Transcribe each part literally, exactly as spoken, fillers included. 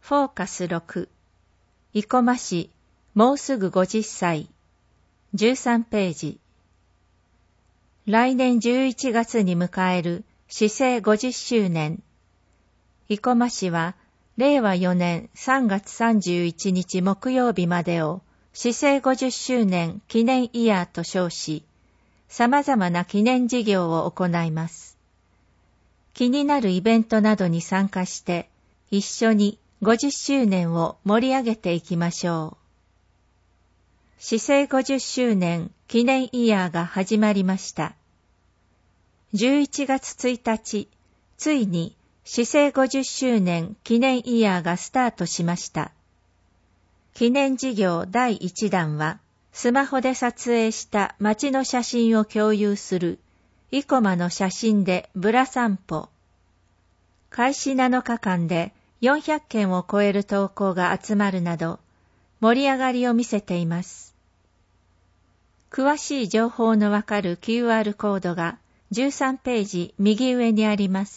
フォーカスろく、生駒市、もうすぐごじゅっさい、じゅうさんページ。来年じゅういちがつに迎える市政ごじゅっしゅうねん。生駒市は、れいわよねんさんがつさんじゅういちにち木曜日までを市政ごじゅっしゅうねん記念イヤーと称し、様々な記念事業を行います。気になるイベントなどに参加して、一緒にごじゅっしゅうねんを盛り上げていきましょう。市政ごじゅっしゅうねん記念イヤーが始まりました。じゅういちがつついたち、ついに市政ごじゅっしゅうねん記念イヤーがスタートしました。記念事業だいいちだんは、スマホで撮影した街の写真を共有する、生駒の写真でブラ散歩。開始なのかかんでよんひゃっけんを超える投稿が集まるなど、盛り上がりを見せています。詳しい情報のわかる キューアール コードがじゅうさんページ右上にあります。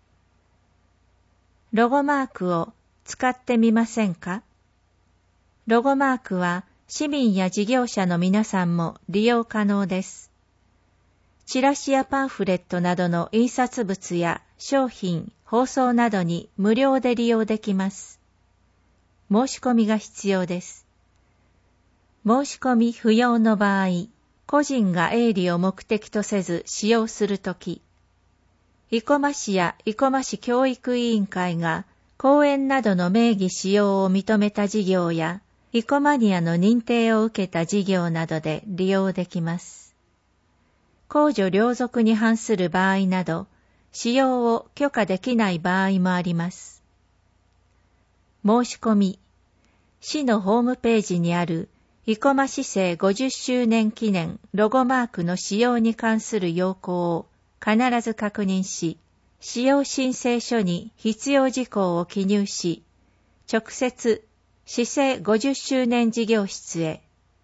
ロゴマークを使ってみませんか？ロゴマークは市民や事業者の皆さんも利用可能です。チラシやパンフレットなどの印刷物や商品、包装などに無料で利用できます。申し込みが必要です。申し込み不要の場合、個人が営利を目的とせず使用するとき、生駒市や生駒市教育委員会が公園などの名義使用を認めた事業や、生駒ニアの認定を受けた事業などで利用できます。公序良俗に反する場合など、使用を許可できない場合もあります。申し込み、市のホームページにある生駒市政ごじゅっしゅうねん記念ロゴマークの使用に関する要項を必ず確認し、使用申請書に必要事項を記入し、直接市政ごじゅっしゅうねん事業室へ。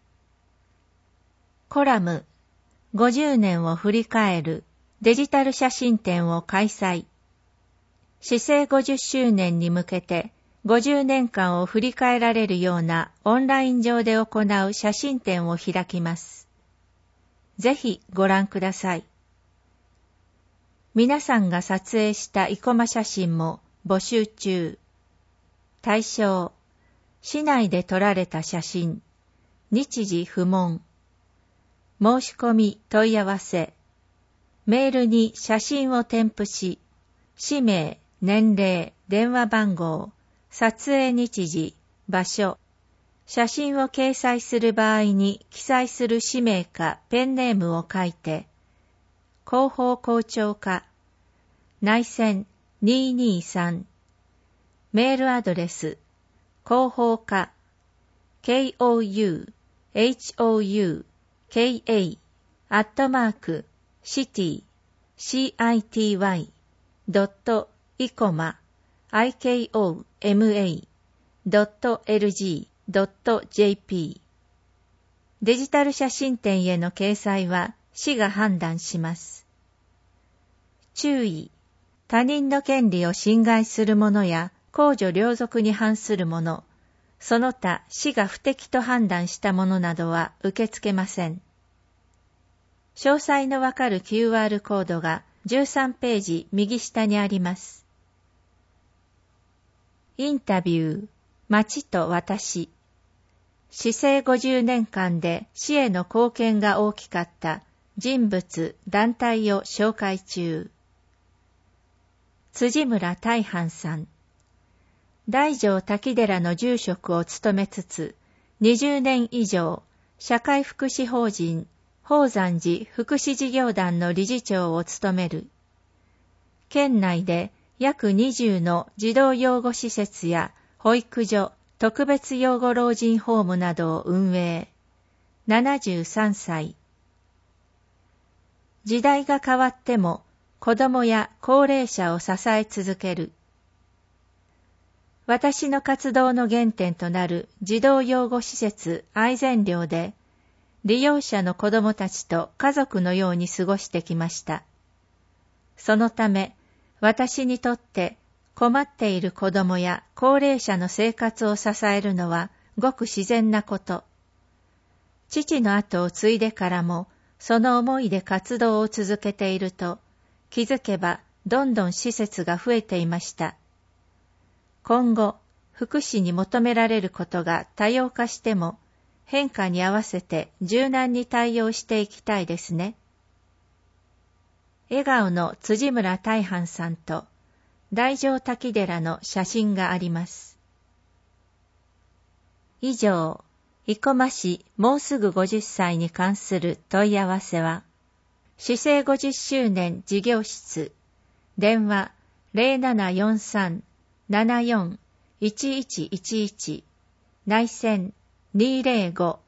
コラム、ごじゅうねんを振り返るデジタル写真展を開催。市政ごじゅっしゅうねんに向けてごじゅうねんかんを振り返られるようなオンライン上で行う写真展を開きます。ぜひご覧ください。皆さんが撮影した生駒写真も募集中。対象、市内で撮られた写真、日時不問。申し込み問い合わせ。メールに写真を添付し、氏名、年齢、電話番号、撮影日時、場所、写真を掲載する場合に記載する氏名かペンネームを書いて、広報校長課、内線にーにーさん、メールアドレス、広報課、ケーオーユーエイチオーユーケーエー アットマーク、シティ、シーアイティーワイ、ドット、イコマ、アイケーオーエムエー、ドットエルジー、ドットジェーピー。デジタル写真展への掲載は市が判断します。注意、他人の権利を侵害するものや公序良俗に反するもの、その他市が不適と判断したものなどは受け付けません。詳細のわかる キューアール コードがじゅうさんページ右下にあります。インタビュー、町と私。市政ごじゅうねんかんで市への貢献が大きかった人物、団体を紹介中。辻村大藩さん。大乗滝寺の住職を務めつつ、にじゅうねん以上、社会福祉法人、宝山寺福祉事業団の理事長を務める。県内で約にじゅうの児童養護施設や保育所、特別養護老人ホームなどを運営。ななじゅうさんさい。時代が変わっても子どもや高齢者を支え続ける。私の活動の原点となる児童養護施設愛善寮で、利用者の子どもたちと家族のように過ごしてきました。そのため、私にとって困っている子供や高齢者の生活を支えるのはごく自然なこと。父の後を継いでからも、その思いで活動を続けていると、気づけばどんどん施設が増えていました。今後、福祉に求められることが多様化しても、変化に合わせて柔軟に対応していきたいですね。笑顔の辻村大範さんと大乗滝寺の写真があります。以上、生駒市もうすぐごじゅっさいに関する問い合わせは、市政ごじゅっしゅうねん事業室、電話 ゼロななよんさん ななよん いちいちいちいち、内線にーぜろご